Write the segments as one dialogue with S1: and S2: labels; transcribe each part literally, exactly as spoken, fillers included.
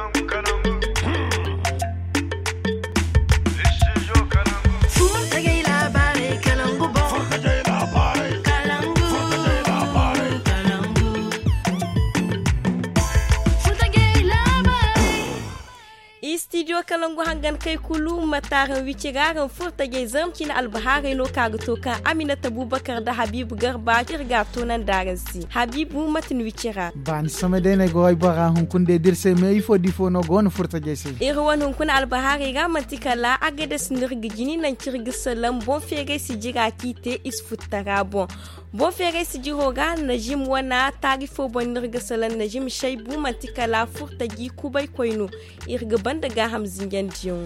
S1: Studio Kalangu hangan kai kulu mataran wiciraran furta ge zamci na albahari no kaga toka Aminata Bubakar da Habibu Garba kirga tonan daransi Habibu matin wicira
S2: ban sama dai na goy bara hun kun de dirse me ifo difo no gon furta ge se
S1: irwan hun kun albahari ga mantikala agada sinirgi jini nan kirgi salam bon fege si jiga kite isfutara bon bon fege si jihoga najim wana tarifo bon nirga salan najim shaybu mantikala furta gi kubai koino irga banda ga hamzin yandiyon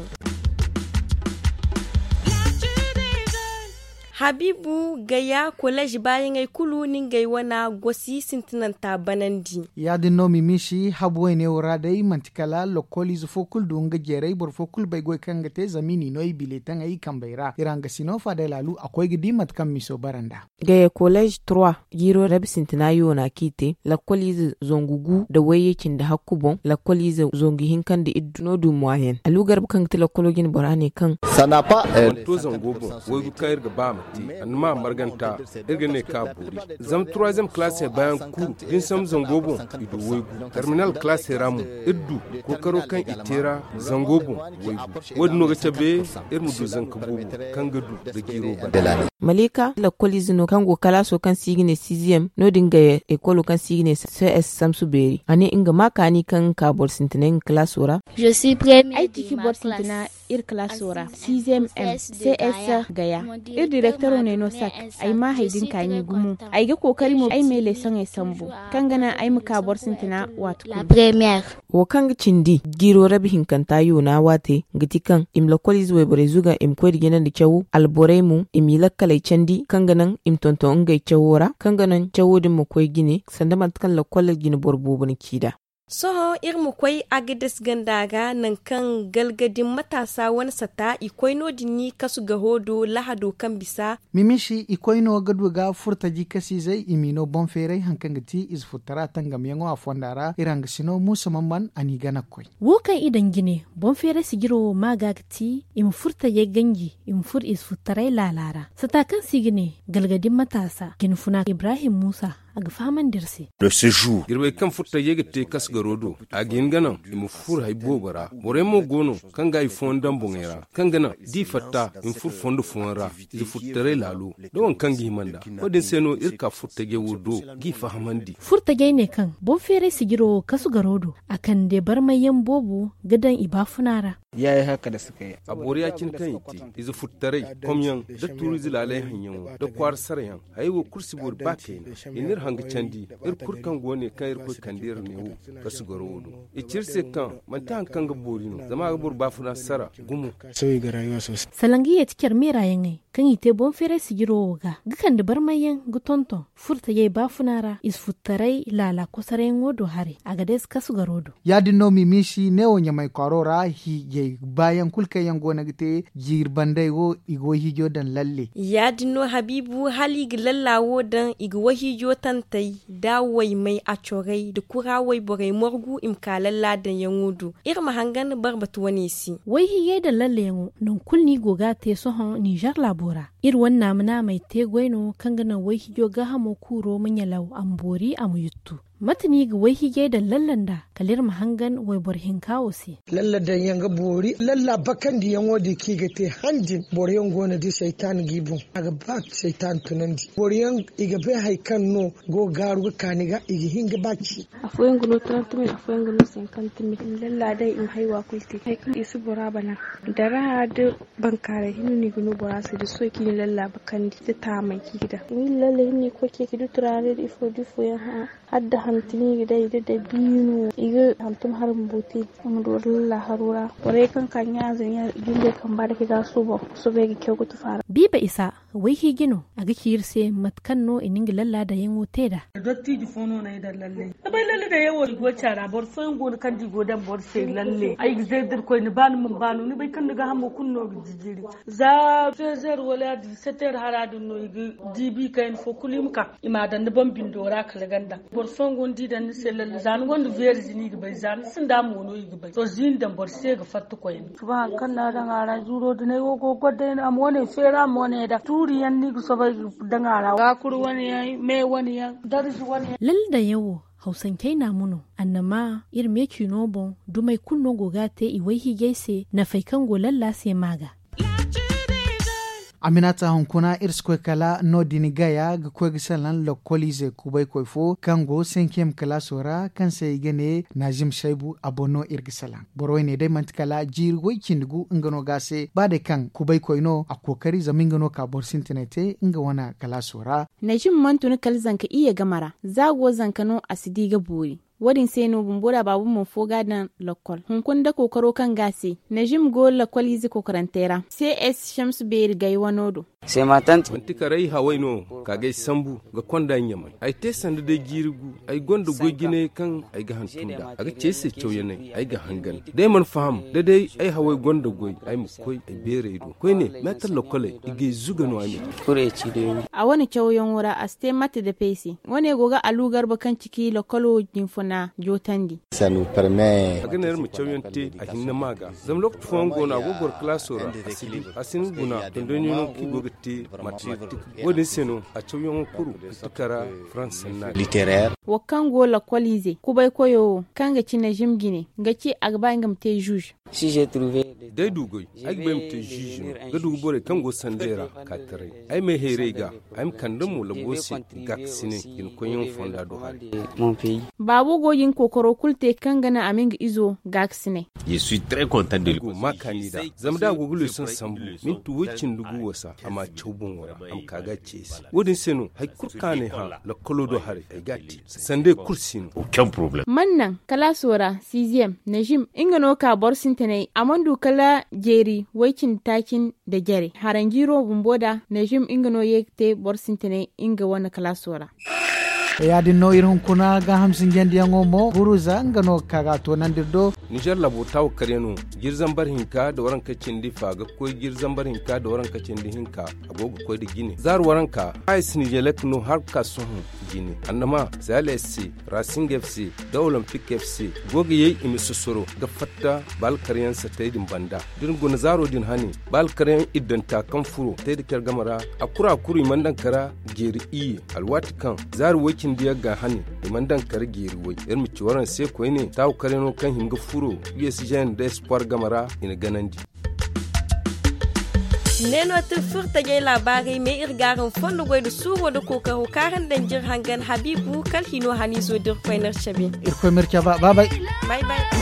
S1: Habibu gaya college bayan ai kulu nin gai wana gosi sintinan ta banandi
S2: ya dinno mimishi habwe ne wora dai mantikala lokoli zu fokul dunga jerai bor fokul bai goy kanga te zamini no ibiletan ai kambaira iranga sinofa da lalu akwai gidi matkan miso baranda
S3: gaya college trois giro rab sintinayo na kite lokoli zongugu da wayekin da hakubon lokoli zongi hinkan da idno du moyen alugar kan tilokologin borane kan
S4: sanapa
S5: to zongobo wogu kayir ga bam anma marganta irgane ka buri zam troisième classe bayan ku din sam zangobo ido wogu terminal classe ramu iddu ko karo kan itera zangobo wogu wodno ga tabe irmu du zanka bobo kan gadu da giro ba
S3: malika la kolizino kan go kala so kan sigine sixième no dinga école kan sigine C S Samsuberi ane inga makani kan ka bor sintinen classe ora
S6: je suis premier
S7: ai tiki bor sintina ir classe ora sixième M C S gaya ir directeur ne no sak ai ma haidin kani gumu ai ga kokari mu ai mele son ai sambo kan gana ai muka bor sintina wato
S6: première
S3: wo kan cindi giro rabi hinkanta yo na wate gitikan im lokoliz we brezuga im kwedi genan da cewu alboremu im yilakkalai candi kan ganan im tonto ngai cewora kan ganan cewodin mu koy gine sandaman kan lokolal gine borbo bun kida
S1: soho irmu kwai agades gandaga nan kan galgadin matasa wani sata ikwai no dinni kasu ga hodo lahado kan bisa
S2: mimishi ikwai no gadu ga furta ji kasi zai imino bon fere hankan gati is futara tangam yango afondara irang sino musamman ani gana koi
S8: wokan idan gine bon fere sigiro magagti im furta ye gangi im fur is futara lalara sata kan sigine galgadin matasa ginfuna Ibrahim Musa aga faman dirse
S5: le séjour irwe kan futta yegete kas garodo agin gana imu fur hay bobara boremo gono kan ga fondan bongera kan gana di fatta im fur fondo fonra di futtere lalu don kan gi manda odin seno irka futta ge wodo gi fahamandi
S8: furta ge ne kan bon fere sigiro kasu garodo akan de barmayen bobo gadan ibafunara
S9: yayi haka da suka yi
S5: aboriya kin kan yiti izu futtare komyan da turizi lalai hanyan da kwar saryan ayiwo kursi bor bakai inir hanga candi ir kurkan gone kan ir ko kandir ne wo kasu garodo e cirse kan man tan kan ga borino zama ga bor bafuna sara gumu
S9: sai ga rayuwa sosai
S8: salangi ya tikar merayen ai kan ite bon fere sigiro ga gikan da barmayen gutonto furta yayi bafunara is futtarai lala kusaren wodo hare aga des kasu garodo
S2: ya dinno mimishi ne wonya mai korora hi ye bayan kulka yango na gite jir bandai go igo hijo dan lalle
S1: ya dinno Habibu hali gilallawo dan igo hijo tantai dawai mai a corai da kurawai borai morgu imkalalla da yangudu irma hangan barbatu wani si
S8: wai hiye da lalle yango non kulni goga te sohon Niger labora ir wannan muna mai te gwaino kangana wai hijo ga hamo kuro munyalau ambori amuyuttu matani ga wai hige da lallanda kalir mahangan wai borhin kawo si
S10: lallada yanga bori lalla bakan di yango di kiga te hanjin boryan gona di shaitan gibu aga ba shaitan tunandi boryan iga be haikan no go garu kaniga igi hinga baki
S11: afoyen gulo trente mille afoyen gulo cinquante mille lalla dai in haiwa kulti haikan isu borabana dara da bankare hinni gunu borasa da soki ni lalla bakan di ta mai kida ni lalle ni ko ke kidu turare di fo di fo ya hadda hantini dai da dabino iga hantum har mbuti amdur la harura ore kan kanya zanya ginde kan ba da kiga subo so be kyau ku fara
S8: Habiba Isa wai higino a ga kirse matkanno ininga lalla da yan wote da
S4: dotti di fono na da lalle bai lalle da yawo go cara bor so ngo kan di go dan bor sai lalle ai gzedir ko ni ban mun banu ni bai kan daga hamo kunno jijiri za fezer wala di seter haradu no di bi kain fo kulimka ima dan ban bindora kala ganda bor so ngo di dan sai lalle zan gondo verjini ga bai zan sun da mu no yi bai to zin dan bor sai ga fattu ko yin subhan kan na dan ara juro da ne go godde na am woni fera mo ne da turi yan ni so bai dan ara ga kuru wani yayi me wani ya darsu wani
S8: lal da yawo hausan kai na muno annama irme kinobon dumai kunno gogate iwai higese na faikan golalla sai maga
S2: Aminata hunkuna irskwe kala no dinigaya ga kwegi salan lokolize kubai koifo kango cinquième classe ora kan sai gane Najim Shaibu abono irgisalan boroi ne dai mantikala jirgoi kindugu ingano gase bade kan kubai koino a kokari zamingano ka borsin tinete inga wana classe ora
S7: Najim mantunu kalzanka iya gamara zago zankano asidiga buri wadin seno bumbura babu mun foga dan lokol hun kun da kokaro kan gase Najim go lokol izi kokarantera C S Shamsu Beri gai wanodo
S5: sai matan tikarai hawaino kage sambu ga konda nyaman ai te sanda da girgu ai gondo gogine kan ai ga hantunda aga ce se choyene ai ga hangal dai man faham da dai ai hawai gondo goy ai mu koi ai bere ido koi ne metal lokole ige zuga no ai kure ci de
S7: a wani chawyon wura aste mate da pesi wani goga alugar bakan ciki lokolo jinfuna jotandi
S6: ça nous permet
S5: aga ne mu chawyon te a hinna maga zam lok fongo na gogor klasora asili asin guna tondoni no ki goga te matematique wodi seno a chawyon kuru tukara france na
S6: littéraire
S7: wakan go la kwalize kubai koyo kanga cina jimgine gaci agba ngam te juge
S6: si j'ai trouvé
S5: dai dugoy ai bem te juge ga dugo bore kango sandera katare ai me herega ai kandamu lagosi gaksine yin koyon fonda do hali
S6: mon pays
S7: babu gogin kokoro kulte kangana aming izo gaksine
S6: je suis très content de
S5: go makanida zamda gogulu sun sambu min tu wicin dugu wasa ama chobun wara am kaga chesi wodin seno hay kurkane ha la kolodo hare ai gatti sande kursin
S6: aucun problème
S7: mannan kala sora sixième Najim ingano ka borsin tane amandu kala jeri waikin takin da jere harangiro bumboda Najim ingano yekte borsin tane inga wana kala sora
S2: yadi no irin kuna ga hamsin gendi yango mo buruza ngano kaga to nandirdo
S5: Niger labo taw kareno girzan bar hinka da waran kacin di faga ko girzan bar hinka da waran kacin di hinka agogo ko di gine zar waranka ais ni jelek no har ka so gine annama Sahel F C Racing F C da Olympic F C goge yayi imi susuro ga fatta bal karyan sa taydin banda din gon zaro din hani bal karyan idan ta kan furo taydi kyar gamara akura kuri mandan kara geri i alwati kan zar wakin diya ga hani mandan kar geri wai yar mi ciwaran sai ko ne taw kareno kan himga furo U S G da espoir gamara ina ganandi
S1: neno te furta je labari me irgaran fondo goy do suwo do ko ka karan dan jir hangan Habibu kal hino hani zo dir koinar chabe
S2: irko mirka ba bye bye
S1: bye bye